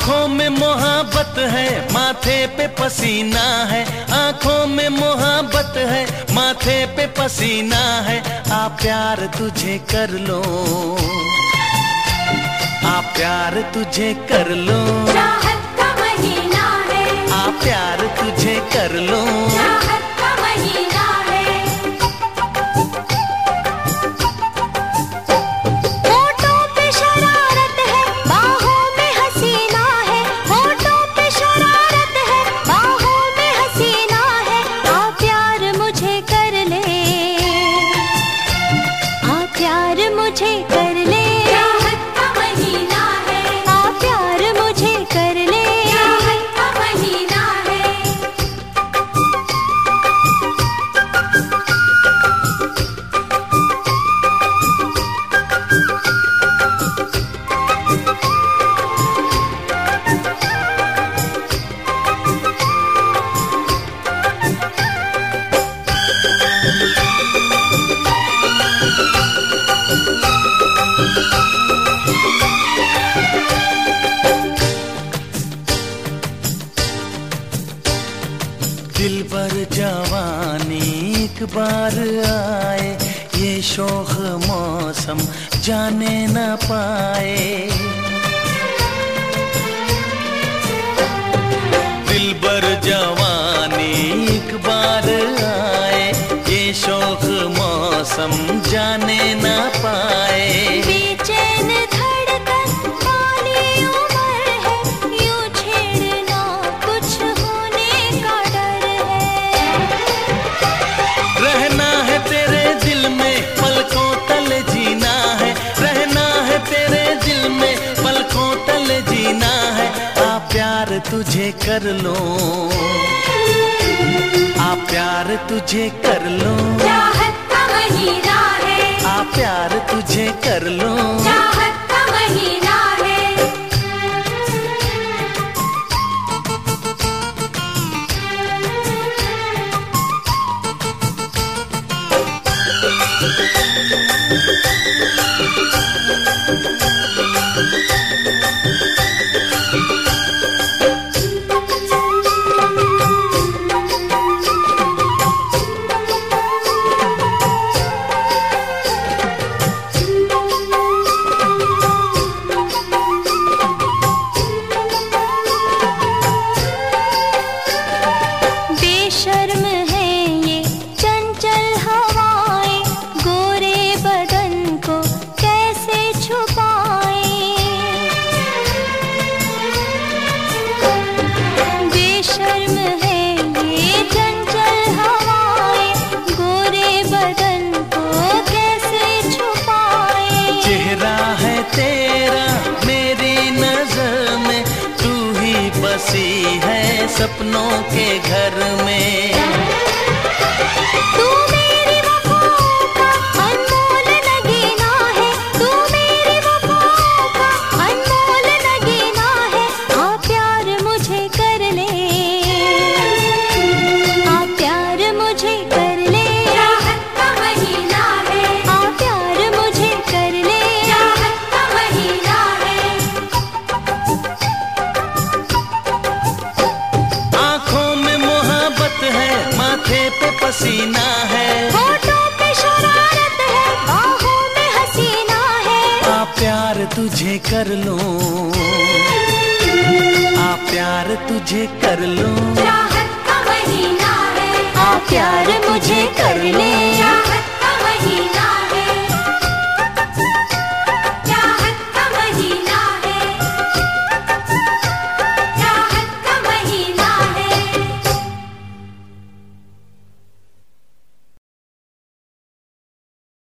आँखों में मोहब्बत है, माथे पे पसीना है। आँखों में मोहब्बत है, माथे पे पसीना है। आ प्यार तुझे कर लो, आ प्यार तुझे कर लो। चाहत का महीना है, आ प्यार तुझे कर लो। चाहत का महीना है। होठों पे शरारत है, बाहों में हसीना है। होठों पे शरारत है, बाहों में हसीना है। आ प्यार मुझे कर ले, आ प्यार मुझे कर ले। चाहत का महीना है, आ प्यार मुझे कर ले। चाहत का महीना है। दिलबर जवानी एक बार आए, ये शोख मौसम जाने न पाए। दिलबर जवानी एक बार आए, ये शोख मौसम जाने न पाए। बेचैन धड़कन वाली उम्र है, यूं छेड़ना कुछ होने का डर है। रहना है तेरे दिल में, पलकों तले जीना है। रहना है तेरे दिल में, पलकों तले जीना है। आ प्यार तुझे कर लो, आ प्यार तुझे कर लो। चाहत का महीना है, आ प्यार तुझे कर लो। चाहत का महीना है। बेशर्म है ये चंचल हवाएं, गोरे बदन को कैसे छुपाएं। बेशर्म है ये चंचल हवाएं, गोरे बदन को कैसे छुपाएं। चेहरा है तेरा मेरी नजर में, तू ही बसी है सपनों के घर में। तू मेरी वफाओं का अनमोल नगीना है, तू मेरी वफाओं का अनमोल नगीना है। आ प्यार मुझे कर ले, आ प्यार मुझे कर ले। चाहत का महीना है, आ प्यार मुझे कर ले। चाहत का महीना है। आँखों में मोहब्बत है, माथे पे पसीना है। होठों पे शरारत है, बाहों में हसीना है। आ प्यार तुझे कर लो, आ प्यार तुझे कर लो। चाहत का महीना है, आ प्यार मुझे कर ले। चाहत का महीना